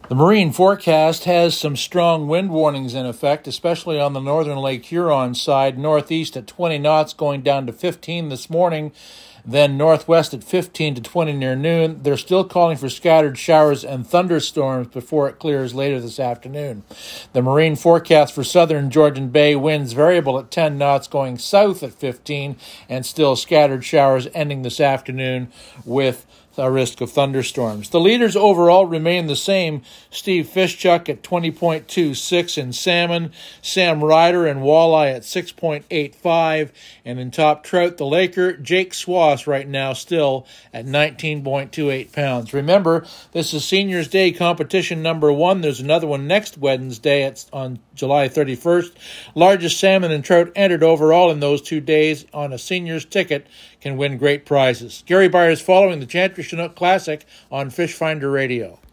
The marine forecast has some strong wind warnings in effect, especially on the northern Lake Huron side, northeast at 20 knots going down to 15 this morning, then northwest at 15 to 20 near noon. They're still calling for scattered showers and thunderstorms before it clears later this afternoon. The marine forecast for southern Georgian Bay winds variable at 10 knots going south at 15 and still scattered showers ending this afternoon with a risk of thunderstorms. The leaders overall remain the same. Steve Fischuk at 20.26 in salmon, Sam Ryder and walleye at 6.85, and in top trout, the Laker, Jake Swass right now still at 19.28 pounds. Remember, this is Seniors Day competition number 1. There's another one next Wednesday on July 31st. Largest salmon and trout entered overall in those 2 days on a seniors ticket can win great prizes. Gary Byers following the Chantry Chinook Classic on Fish Finder Radio.